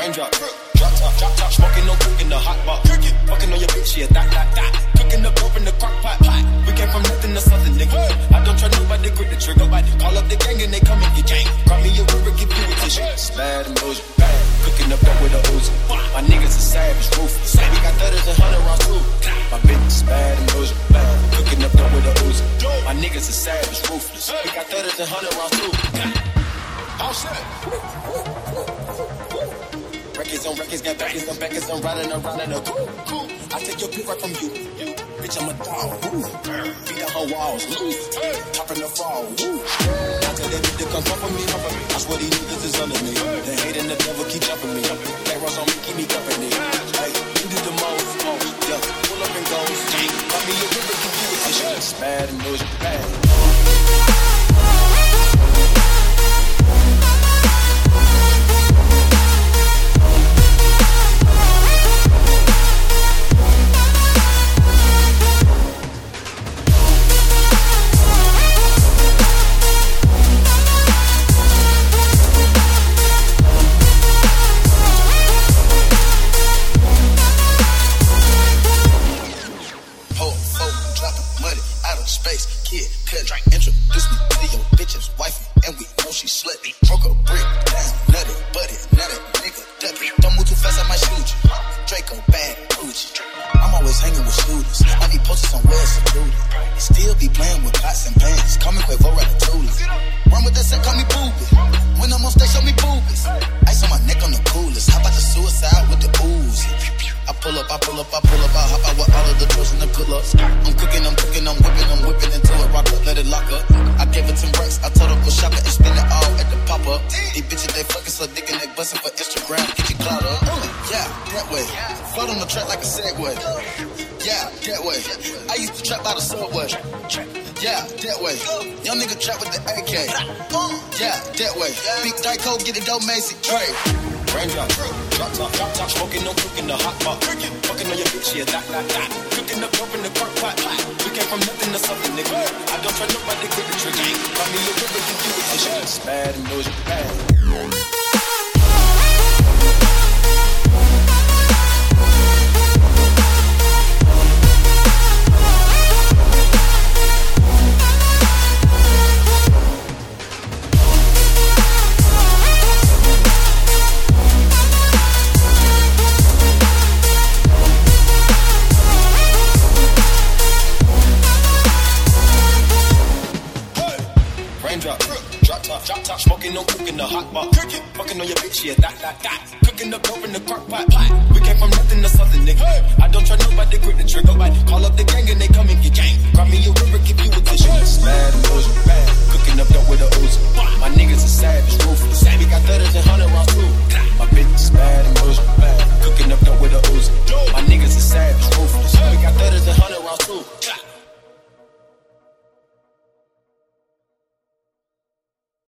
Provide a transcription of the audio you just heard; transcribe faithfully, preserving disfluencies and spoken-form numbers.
Raindrop, drop top, drop top, smoking, no cooking, the hot pot. Fucking on your bitch, yeah, that, that, that. Cooking up dope in the crock pot, pot. We came from nothing to something, nigga. I don't try nobody, grip the trigger. Call up the gang and they come and get gang. Call me a river, give you a tissue. Bad and bullshit, bad. Cooking up dope with a Uzi. My niggas are savage, ruthless. We got thudders and hundred rounds too. My bitch is bad and bullshit, bad. Cooking up dope with a Uzi. My niggas are savage, ruthless. We got thudders and hundred rounds too. All set. Records on records, got backers on backers, I'm riding around in a coupe. I take your pick right from you. Bitch, I'm a dog. Beat on her walls. Top in the fall. I tell that bitch to come come for me. I swear these niggas is under me. The hate and the devil keep jumping me. That runs on me, keep me company. Hey, you did the most. Yeah, pull up and go. Call me a river, keep you with this shit. It's bad and news, bad. Get it dope, Macy, Trey. Raindrop, drop top, drop top, smoking, no cooking, the hot pot. Fucking on your bitch, yeah, that, that, that. Cooking up dope in the crock pot. We came from nothing to something, nigga. I don't try nobody, grip the trigger. Call me a river, give you a tissue. It's bad and news, bad. Drop top, smoking, no cooking, the hot pot. Fucking on your bitch, yeah, that, that, that. Cooking up dope in the crock pot. We came from nothing to something, nigga. I don't try nobody, grip the trigger. Call up the